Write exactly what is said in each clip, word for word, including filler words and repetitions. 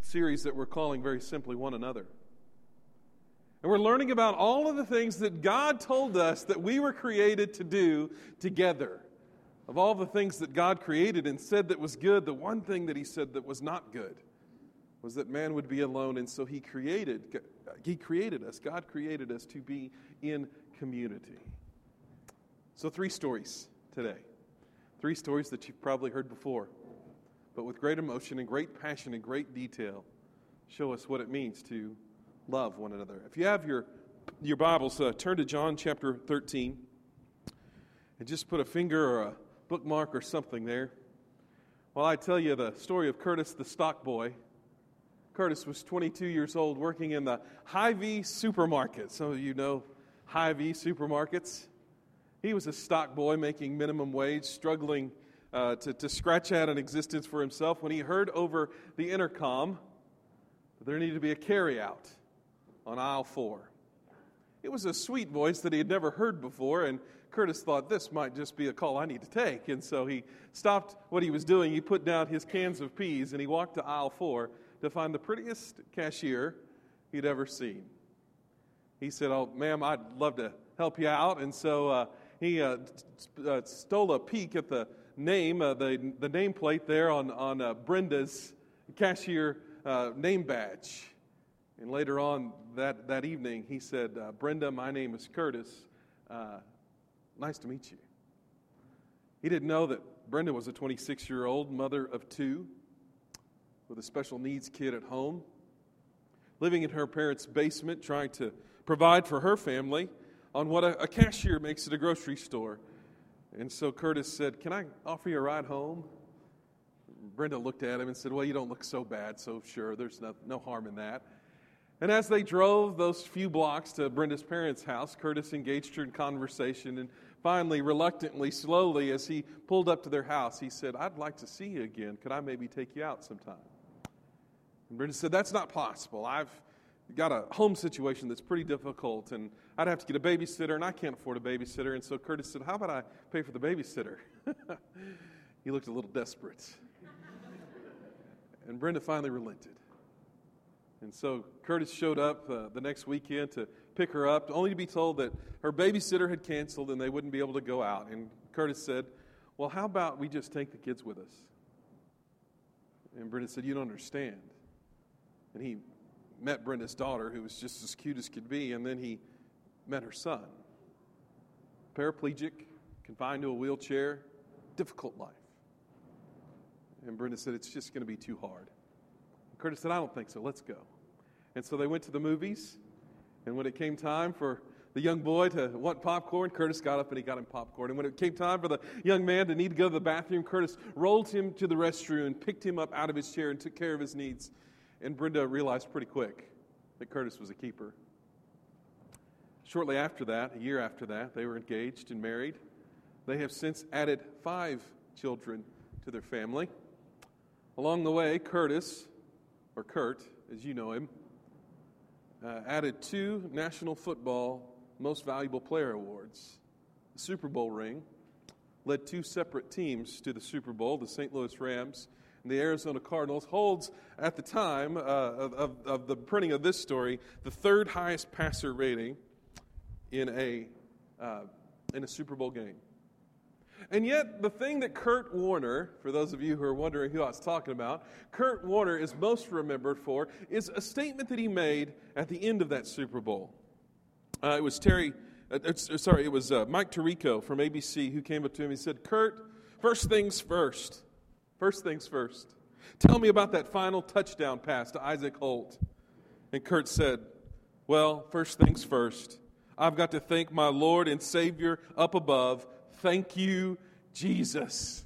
series that we're calling very simply One Another. And we're learning about all of the things that God told us that we were created to do together. Of all the things that God created and said that was good, the one thing that he said that was not good was that man would be alone, and so he created, he created us, God created us to be in community. So three stories today. Three stories that you've probably heard before, but with great emotion and great passion and great detail, show us what it means to love one another. If you have your, your Bibles, uh, turn to John chapter thirteen, and just put a finger or a bookmark or something there while I tell you the story of Curtis the stock boy. Curtis was twenty-two years old, working in the Hy-Vee supermarket. Some of you know Hy-Vee supermarkets. He was a stock boy making minimum wage, struggling uh, to, to scratch out an existence for himself when he heard over the intercom that there needed to be a carryout on aisle four. It was a sweet voice that he had never heard before, and Curtis thought this might just be a call I need to take. And so he stopped what he was doing. He put down his cans of peas, and he walked to aisle four to find the prettiest cashier he'd ever seen. He said, "Oh, ma'am, I'd love to help you out." And so uh, he uh, uh, stole a peek at the name, uh, the the nameplate there on, on uh, Brenda's cashier uh, name badge. And later on that, that evening, he said, uh, "Brenda, my name is Curtis. Uh, nice to meet you." He didn't know that Brenda was a twenty-six-year-old mother of two with a special needs kid at home, living in her parents' basement, trying to provide for her family on what a, a cashier makes at a grocery store. And so Curtis said, "Can I offer you a ride home?" Brenda looked at him and said, "Well, you don't look so bad, so sure, there's no, no harm in that." And as they drove those few blocks to Brenda's parents' house, Curtis engaged her in conversation, and finally, reluctantly, slowly, as he pulled up to their house, he said, "I'd like to see you again. Could I maybe take you out sometime?" And Brenda said, "That's not possible. I've got a home situation that's pretty difficult, and I'd have to get a babysitter, and I can't afford a babysitter." And so Curtis said, "How about I pay for the babysitter?" He looked a little desperate. And Brenda finally relented. And so Curtis showed up uh, the next weekend to pick her up, only to be told that her babysitter had canceled and they wouldn't be able to go out. And Curtis said, "Well, how about we just take the kids with us?" And Brenda said, "You don't understand." And he met Brenda's daughter, who was just as cute as could be, and then he met her son. Paraplegic, confined to a wheelchair, difficult life. And Brenda said, "It's just going to be too hard." And Curtis said, "I don't think so. Let's go." And so they went to the movies, and when it came time for the young boy to want popcorn, Curtis got up and he got him popcorn. And when it came time for the young man to need to go to the bathroom, Curtis rolled him to the restroom and picked him up out of his chair and took care of his needs. And Brenda realized pretty quick that Curtis was a keeper. Shortly after that, a year after that, they were engaged and married. They have since added five children to their family. Along the way, Curtis, or Kurt, as you know him, uh, added two National Football Most Valuable Player Awards, a Super Bowl ring, led two separate teams to the Super Bowl, the Saint Louis Rams and the Arizona Cardinals, holds at the time uh, of, of, of the printing of this story the third highest passer rating in a uh, in a Super Bowl game. And yet, the thing that Kurt Warner, for those of you who are wondering who I was talking about, Kurt Warner is most remembered for is a statement that he made at the end of that Super Bowl. Uh, it was Terry, uh, sorry, it was uh, Mike Tirico from A B C who came up to him. He said, "Kurt, first things first. First things first. Tell me about that final touchdown pass to Isaac Holt." And Kurt said, "Well, first things first. I've got to thank my Lord and Savior up above. Thank you, Jesus."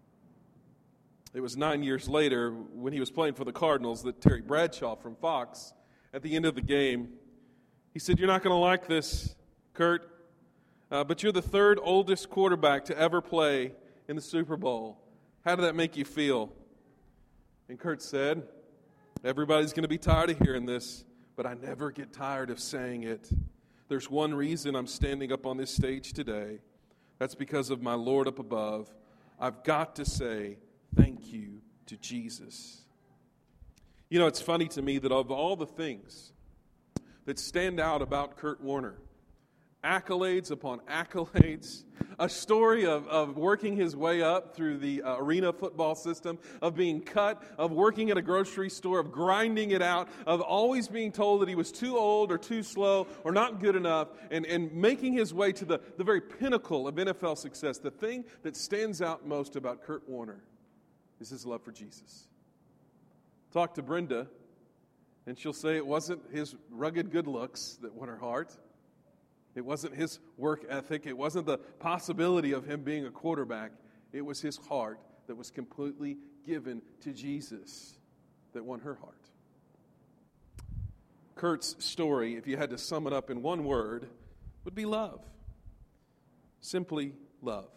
It was nine years later when he was playing for the Cardinals that Terry Bradshaw from Fox, at the end of the game, he said, "You're not going to like this, Kurt, uh, but you're the third oldest quarterback to ever play in the Super Bowl. How did that make you feel?" And Kurt said, "Everybody's going to be tired of hearing this, but I never get tired of saying it. There's one reason I'm standing up on this stage today. That's because of my Lord up above. I've got to say thank you to Jesus." You know, it's funny to me that of all the things that stand out about Kurt Warner, accolades upon accolades, a story of, of working his way up through the uh, arena football system, of being cut, of working at a grocery store, of grinding it out, of always being told that he was too old or too slow or not good enough, and, and making his way to the, the very pinnacle of N F L success. The thing that stands out most about Kurt Warner is his love for Jesus. Talk to Brenda, and she'll say it wasn't his rugged good looks that won her heart. It wasn't his work ethic. It wasn't the possibility of him being a quarterback. It was his heart that was completely given to Jesus that won her heart. Kurt's story, if you had to sum it up in one word, would be love. Simply love.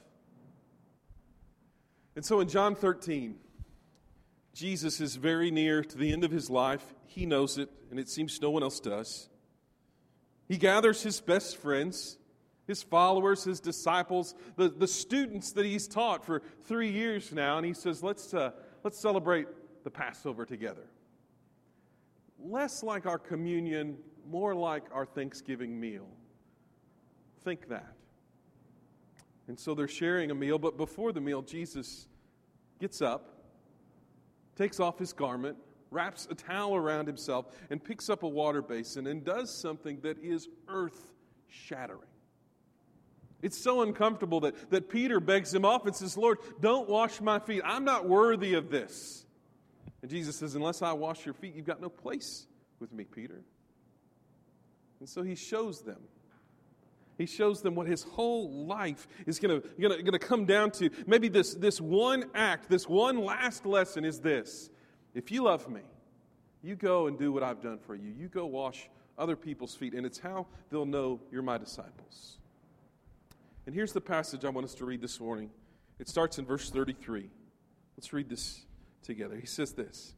And so in John thirteen, Jesus is very near to the end of his life. He knows it, and it seems no one else does. He gathers his best friends, his followers, his disciples, the, the students that he's taught for three years now, and he says, let's, uh, let's celebrate the Passover together. Less like our communion, more like our Thanksgiving meal. Think that. And so they're sharing a meal, but before the meal, Jesus gets up, takes off his garment, wraps a towel around himself, and picks up a water basin and does something that is earth-shattering. It's so uncomfortable that, that Peter begs him off and says, Lord, don't wash my feet. I'm not worthy of this. And Jesus says, unless I wash your feet, you've got no place with me, Peter. And so he shows them. He shows them what his whole life is going to come down to. Maybe this, this one act, this one last lesson is this. If you love me, you go and do what I've done for you. You go wash other people's feet, and it's how they'll know you're my disciples. And here's the passage I want us to read this morning. It starts in verse thirty-three. Let's read this together. He says this.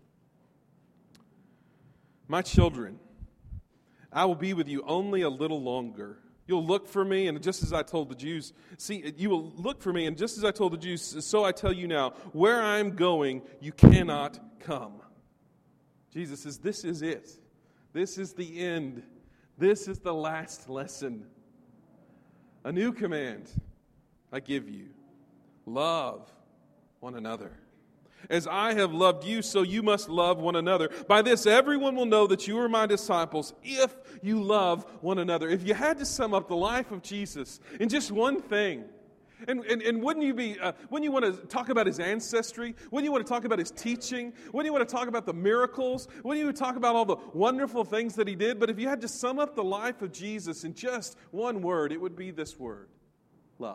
My children, I will be with you only a little longer. You'll look for me, and just as I told the Jews, see, you will look for me, and just as I told the Jews, so I tell you now, where I'm going, you cannot come. Jesus says, this is it. This is the end. This is the last lesson. A new command I give you. Love one another. As I have loved you, so you must love one another. By this, everyone will know that you are my disciples if you love one another. If you had to sum up the life of Jesus in just one thing, and, and, and wouldn't you be, uh, wouldn't you want to talk about his ancestry? Wouldn't you want to talk about his teaching? Wouldn't you want to talk about the miracles? Wouldn't you talk about all the wonderful things that he did? But if you had to sum up the life of Jesus in just one word, it would be this word, love.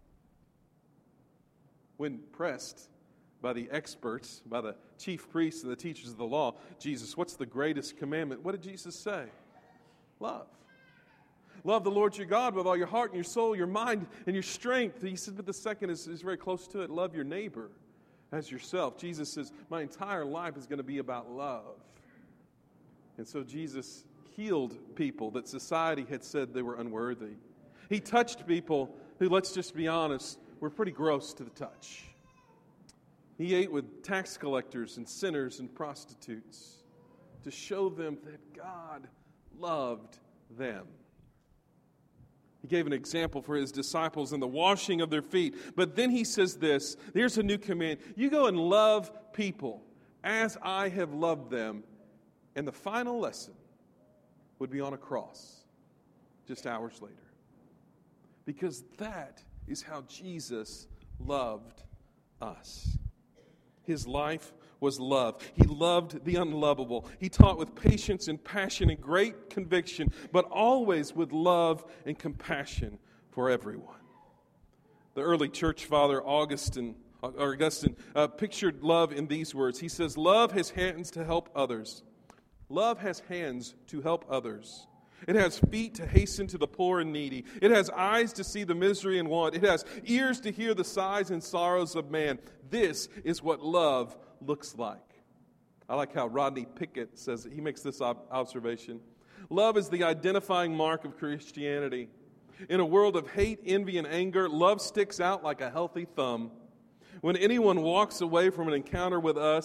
When pressed by the experts, by the chief priests and the teachers of the law, Jesus, what's the greatest commandment? What did Jesus say? Love. Love the Lord your God with all your heart and your soul, your mind, and your strength. He said, but the second is, is very close to it. Love your neighbor as yourself. Jesus says, my entire life is going to be about love. And so Jesus healed people that society had said they were unworthy. He touched people who, let's just be honest, were pretty gross to the touch. He ate with tax collectors and sinners and prostitutes to show them that God loved them. He gave an example for his disciples in the washing of their feet. But then he says this, here's a new command. You go and love people as I have loved them. And the final lesson would be on a cross just hours later. Because that is how Jesus loved us. His life was love. He loved the unlovable. He taught with patience and passion and great conviction, but always with love and compassion for everyone. The early church father, Augustine, Augustine uh, pictured love in these words. He says, love has hands to help others. Love has hands to help others. It has feet to hasten to the poor and needy. It has eyes to see the misery and want. It has ears to hear the sighs and sorrows of man. This is what love looks like. I like how Rodney Pickett says it. He makes this ob- observation. Love is the identifying mark of Christianity. In a world of hate, envy, and anger, love sticks out like a healthy thumb. When anyone walks away from an encounter with us,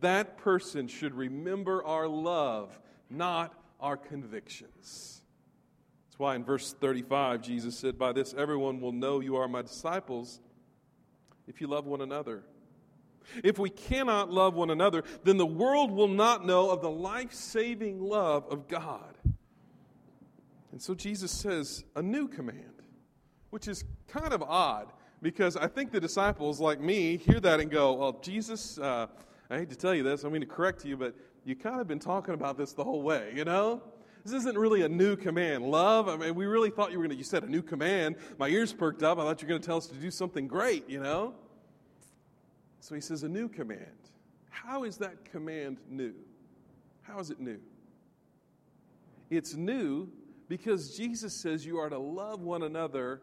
that person should remember our love, not our convictions. That's why in verse thirty-five, Jesus said, "By this everyone will know you are my disciples if you love one another." If we cannot love one another, then the world will not know of the life-saving love of God. And so Jesus says, a new command, which is kind of odd, because I think the disciples, like me, hear that and go, well, Jesus, uh, I hate to tell you this, I mean to correct you, but you kind of been talking about this the whole way, you know? This isn't really a new command. Love, I mean, we really thought you were going to, you said a new command. My ears perked up. I thought you were going to tell us to do something great, you know? So he says a new command. How is that command new? How is it new? It's new because Jesus says you are to love one another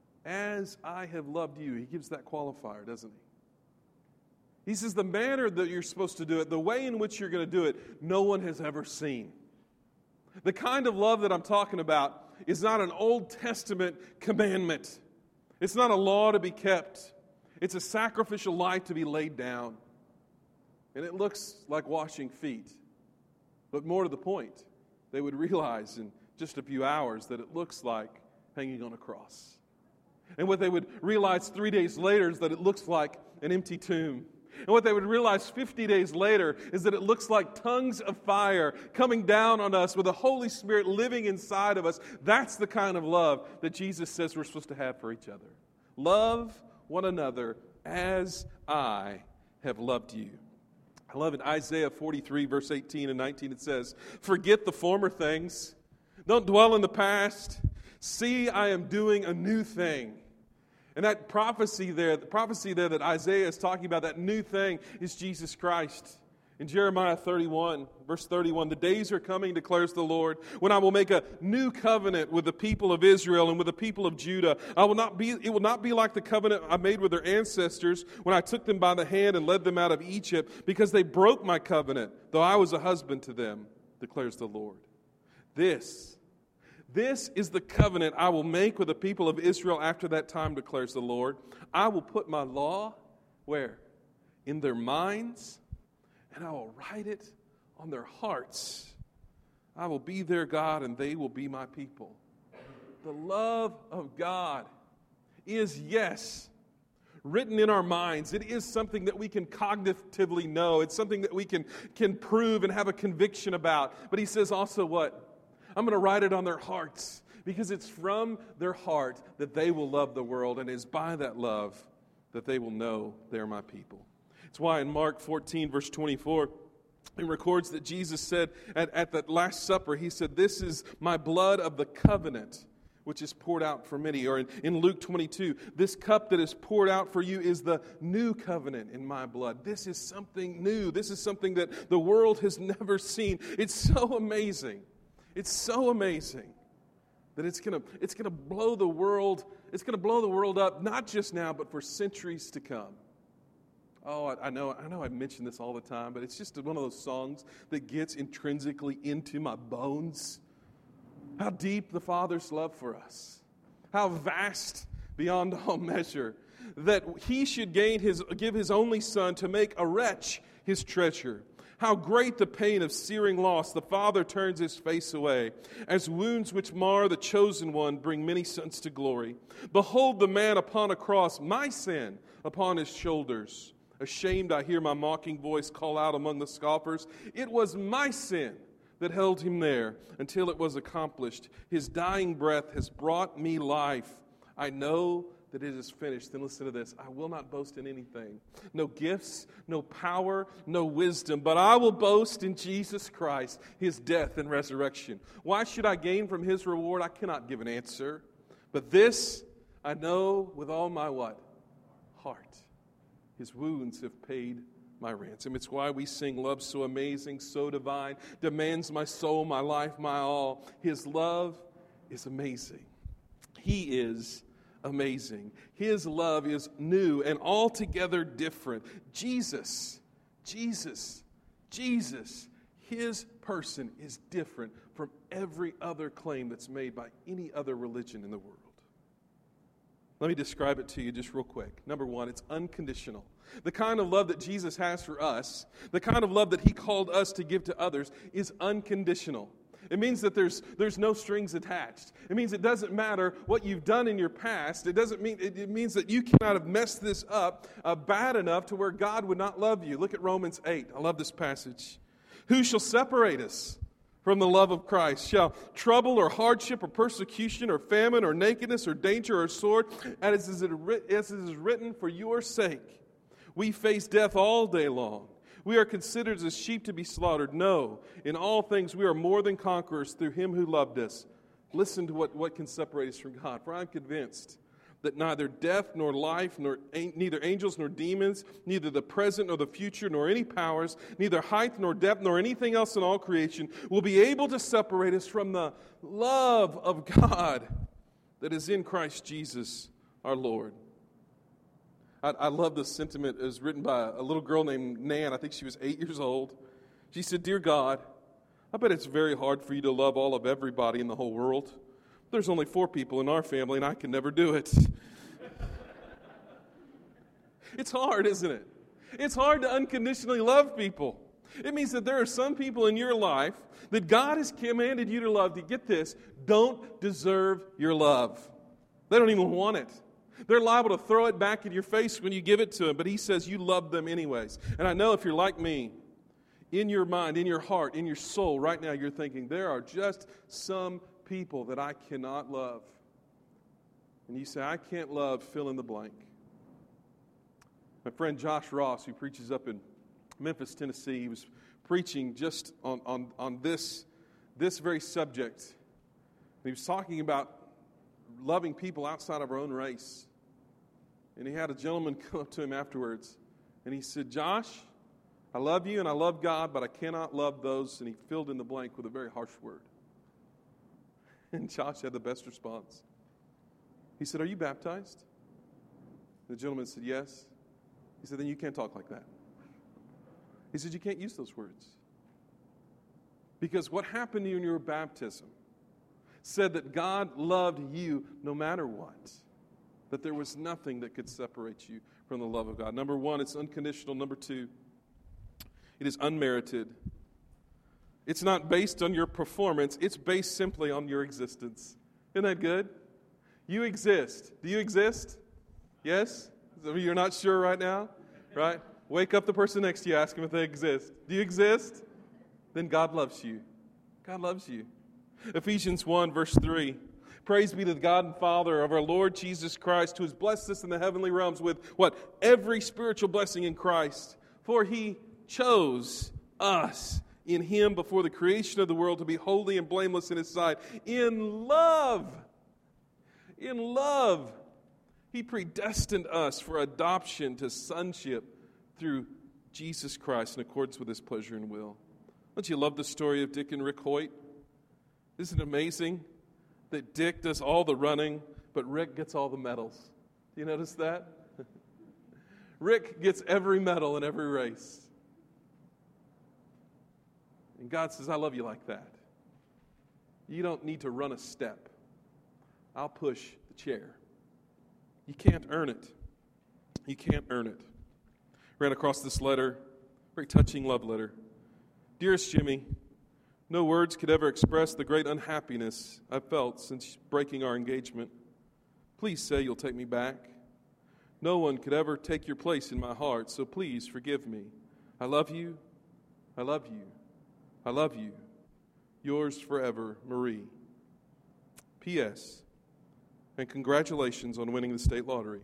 as I have loved you. He gives that qualifier, doesn't he? He says the manner that you're supposed to do it, the way in which you're going to do it, no one has ever seen. The kind of love that I'm talking about is not an Old Testament commandment. It's not a law to be kept. It's a sacrificial life to be laid down. And it looks like washing feet. But more to the point, they would realize in just a few hours that it looks like hanging on a cross. And what they would realize three days later is that it looks like an empty tomb. And what they would realize fifty days later is that it looks like tongues of fire coming down on us with the Holy Spirit living inside of us. That's the kind of love that Jesus says we're supposed to have for each other. Love one another as I have loved you. I love in Isaiah forty-three, verse eighteen and nineteen, it says, "Forget the former things. Don't dwell in the past. See, I am doing a new thing." And that prophecy there, the prophecy there that Isaiah is talking about, that new thing is Jesus Christ. In Jeremiah thirty-one, verse thirty-one, "The days are coming, declares the Lord, when I will make a new covenant with the people of Israel and with the people of Judah. I will not be, it will not be like the covenant I made with their ancestors when I took them by the hand and led them out of Egypt, because they broke my covenant, though I was a husband to them, declares the Lord. This, this is the covenant I will make with the people of Israel after that time, declares the Lord. I will put my law, where? In their minds, and I will write it on their hearts. I will be their God, and they will be my people." The love of God is, yes, written in our minds. It is something that we can cognitively know. It's something that we can, can prove and have a conviction about. But he says also what? I'm going to write it on their hearts, because it's from their heart that they will love the world, and it is by that love that they will know they're my people. It's why in Mark fourteen, verse twenty-four, it records that Jesus said at, at that Last Supper, he said, "This is my blood of the covenant, which is poured out for many." Or in, in Luke twenty-two, "This cup that is poured out for you is the new covenant in my blood." This is something new. This is something that the world has never seen. It's so amazing. It's so amazing that it's going to it's going to blow the world. It's going to blow the world up, not just now, but for centuries to come. Oh, I, I know I know I mention this all the time, but it's just one of those songs that gets intrinsically into my bones. How deep the Father's love for us. How vast beyond all measure. That he should gain his, give his only Son to make a wretch his treasure. How great the pain of searing loss, the Father turns his face away, as wounds which mar the chosen one bring many sons to glory. Behold the man upon a cross, my sin upon his shoulders. Ashamed, I hear my mocking voice call out among the scoffers. It was my sin that held him there until it was accomplished. His dying breath has brought me life. I know that it is finished." Then listen to this. "I will not boast in anything. No gifts, no power, no wisdom. But I will boast in Jesus Christ, his death and resurrection. Why should I gain from his reward? I cannot give an answer. But this I know with all my what? Heart. His wounds have paid my ransom." It's why we sing, "Love so amazing, so divine, demands my soul, my life, my all." His love is amazing. He is amazing. His love is new and altogether different. Jesus, Jesus, Jesus, his person is different from every other claim that's made by any other religion in the world. Let me describe it to you just real quick. Number one, it's unconditional. The kind of love that Jesus has for us, the kind of love that he called us to give to others, is unconditional. It means that there's there's no strings attached. It means it doesn't matter what you've done in your past. It doesn't mean it, it means that you cannot have messed this up uh, bad enough to where God would not love you. Look at Romans eight. I love this passage. Who shall separate us from the love of Christ? Shall trouble or hardship or persecution or famine or nakedness or danger or sword, as is it as it is written, for your sake we face death all day long. We are considered as sheep to be slaughtered. No, in all things we are more than conquerors through him who loved us. Listen to what, what can separate us from God. For I am convinced that neither death nor life, nor neither angels nor demons, neither the present nor the future, nor any powers, neither height nor depth, nor anything else in all creation will be able to separate us from the love of God that is in Christ Jesus our Lord. I, I love this sentiment. It was written by a little girl named Nan. I think she was eight years old. She said, "Dear God, I bet it's very hard for you to love all of everybody in the whole world. There's only four people in our family, and I can never do it." It's hard, isn't it? It's hard to unconditionally love people. It means that there are some people in your life that God has commanded you to love, to get this, don't deserve your love. They don't even want it. They're liable to throw it back in your face when you give it to them, but he says you love them anyways. And I know if you're like me, in your mind, in your heart, in your soul, right now you're thinking, there are just some people that I cannot love. And you say, I can't love, fill in the blank. My friend Josh Ross, who preaches up in Memphis, Tennessee, he was preaching just on, on, on this, this very subject. And he was talking about loving people outside of our own race. And he had a gentleman come up to him afterwards, and he said, "Josh, I love you and I love God, but I cannot love those," and he filled in the blank with a very harsh word. And Josh had the best response. He said, "Are you baptized?" The gentleman said, "Yes." He said, "Then you can't talk like that." He said, "You can't use those words. Because what happened to you in your baptism said that God loved you no matter what. That there was nothing that could separate you from the love of God." Number one, it's unconditional. Number two, it is unmerited. It's not based on your performance. It's based simply on your existence. Isn't that good? You exist. Do you exist? Yes? Some of you are not sure right now, right? Wake up the person next to you, ask them if they exist. Do you exist? Then God loves you. God loves you. Ephesians one, verse three. Praise be to the God and Father of our Lord Jesus Christ, who has blessed us in the heavenly realms with what? Every spiritual blessing in Christ. For he chose us in him before the creation of the world to be holy and blameless in his sight. In love, in love, he predestined us for adoption to sonship through Jesus Christ in accordance with his pleasure and will. Don't you love the story of Dick and Rick Hoyt? Isn't it amazing that Dick does all the running, but Rick gets all the medals? Do you notice that? Rick gets every medal in every race. And God says, I love you like that. You don't need to run a step. I'll push the chair. You can't earn it. You can't earn it. Ran across this letter, very touching love letter. Dearest Jimmy, no words could ever express the great unhappiness I've felt since breaking our engagement. Please say you'll take me back. No one could ever take your place in my heart, so please forgive me. I love you. I love you. I love you. Yours forever, Marie. P S. And congratulations on winning the state lottery.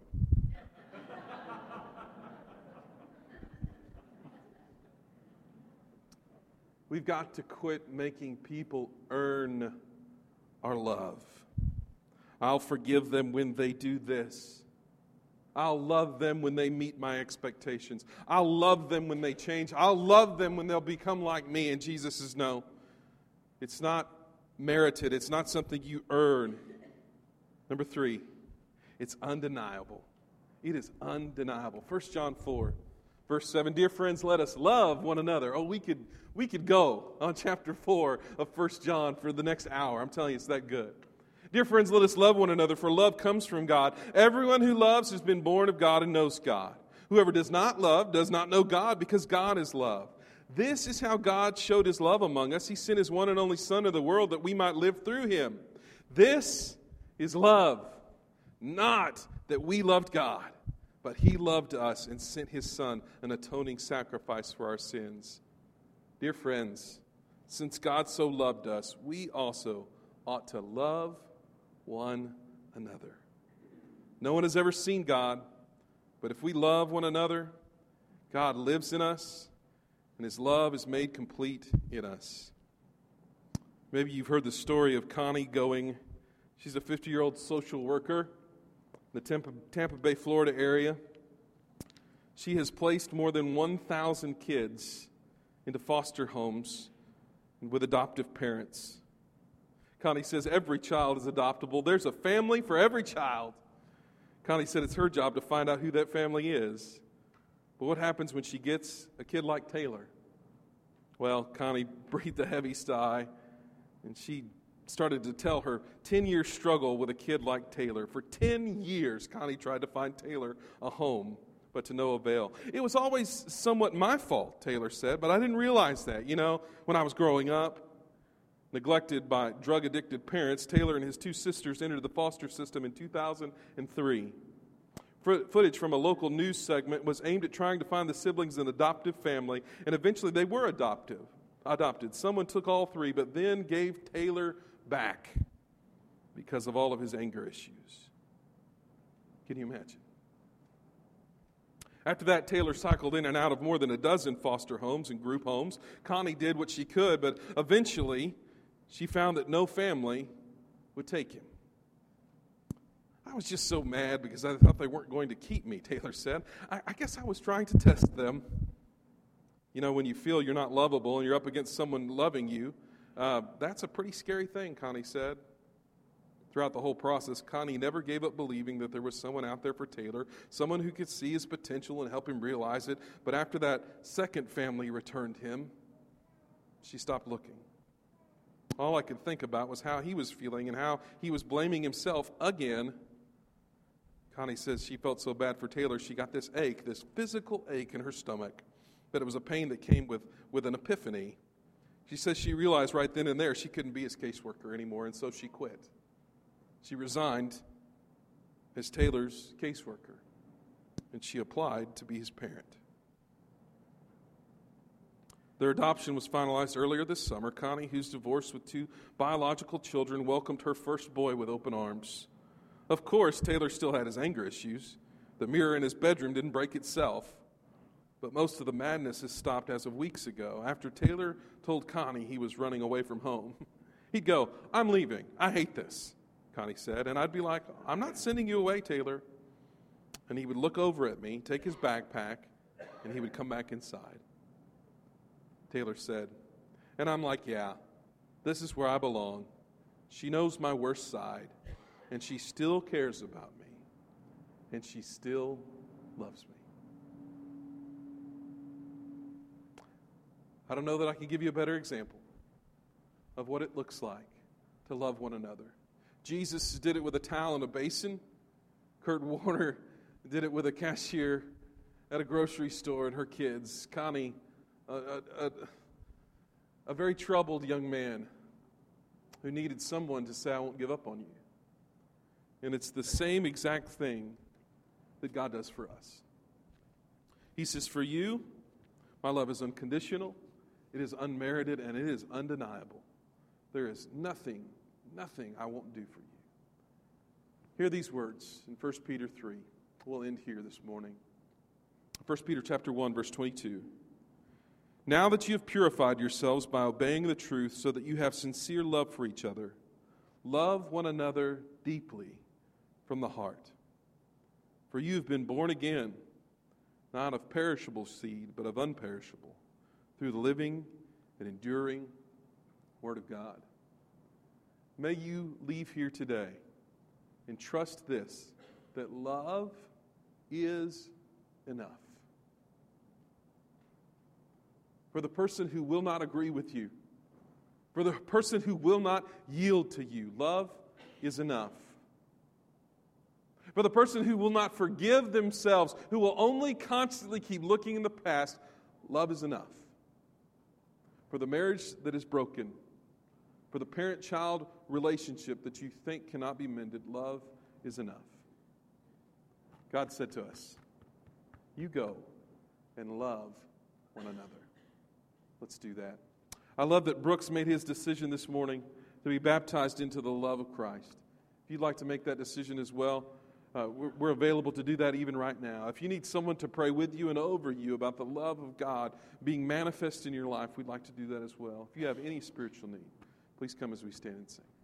We've got to quit making people earn our love. I'll forgive them when they do this. I'll love them when they meet my expectations. I'll love them when they change. I'll love them when they'll become like me. And Jesus says, no, it's not merited. It's not something you earn. Number three, it's undeniable. It is undeniable. First John four, verse seven. Dear friends, let us love one another. Oh, we could we could go on chapter four of First John for the next hour. I'm telling you, it's that good. Dear friends, let us love one another, for love comes from God. Everyone who loves has been born of God and knows God. Whoever does not love does not know God, because God is love. This is how God showed his love among us. He sent his one and only Son into the world that we might live through him. This is love, not that we loved God, but he loved us and sent his Son, an atoning sacrifice for our sins. Dear friends, since God so loved us, we also ought to love one another. No one has ever seen God, but if we love one another, God lives in us, and his love is made complete in us. Maybe you've heard the story of Connie Going. She's a fifty-year-old social worker in the Tampa, Tampa Bay, Florida area. She has placed more than one thousand kids into foster homes with adoptive parents. Connie says every child is adoptable. There's a family for every child. Connie said it's her job to find out who that family is. But what happens when she gets a kid like Taylor? Well, Connie breathed a heavy sigh, and she started to tell her ten-year struggle with a kid like Taylor. For ten years, Connie tried to find Taylor a home, but to no avail. It was always somewhat my fault, Taylor said, but I didn't realize that. You know, when I was growing up, neglected by drug-addicted parents, Taylor and his two sisters entered the foster system in two thousand three. Footage from a local news segment was aimed at trying to find the siblings an adoptive family, and eventually they were adoptive, adopted. Someone took all three, but then gave Taylor back because of all of his anger issues. Can you imagine? After that, Taylor cycled in and out of more than a dozen foster homes and group homes. Connie did what she could, but eventually she found that no family would take him. I was just so mad because I thought they weren't going to keep me, Taylor said. I, I guess I was trying to test them. You know, when you feel you're not lovable and you're up against someone loving you, uh, that's a pretty scary thing, Connie said. Throughout the whole process, Connie never gave up believing that there was someone out there for Taylor, someone who could see his potential and help him realize it. But after that second family returned him, she stopped looking. All I could think about was how he was feeling and how he was blaming himself again. Connie says she felt so bad for Taylor, she got this ache, this physical ache in her stomach, but it was a pain that came with, with an epiphany. She says she realized right then and there she couldn't be his caseworker anymore, and so she quit. She resigned as Taylor's caseworker, and she applied to be his parent. Their adoption was finalized earlier this summer. Connie, who's divorced with two biological children, welcomed her first boy with open arms. Of course, Taylor still had his anger issues. The mirror in his bedroom didn't break itself. But most of the madness has stopped as of weeks ago. After Taylor told Connie he was running away from home, he'd go, "I'm leaving. I hate this," Connie said. And I'd be like, "I'm not sending you away, Taylor." And he would look over at me, take his backpack, and he would come back inside. Taylor said, and I'm like, "Yeah, this is where I belong. She knows my worst side, and she still cares about me, and she still loves me." I don't know that I can give you a better example of what it looks like to love one another. Jesus did it with a towel and a basin. Kurt Warner did it with a cashier at a grocery store and her kids. Connie, a, a, a, a very troubled young man who needed someone to say, "I won't give up on you." And it's the same exact thing that God does for us. He says, "For you, my love is unconditional, it is unmerited, and it is undeniable. There is nothing, nothing I won't do for you." Hear these words in First Peter three. We'll end here this morning. First Peter chapter one, verse twenty-two. "Now that you have purified yourselves by obeying the truth, so that you have sincere love for each other, love one another deeply from the heart. For you have been born again, not of perishable seed, but of unperishable, through the living and enduring Word of God." May you leave here today and trust this, that love is enough. For the person who will not agree with you, for the person who will not yield to you, love is enough. For the person who will not forgive themselves, who will only constantly keep looking in the past, love is enough. For the marriage that is broken, for the parent-child relationship that you think cannot be mended, love is enough. God said to us, you go and love one another. Let's do that. I love that Brooks made his decision this morning to be baptized into the love of Christ. If you'd like to make that decision as well, uh, we're, we're available to do that even right now. If you need someone to pray with you and over you about the love of God being manifest in your life, we'd like to do that as well. If you have any spiritual need, please come as we stand and sing.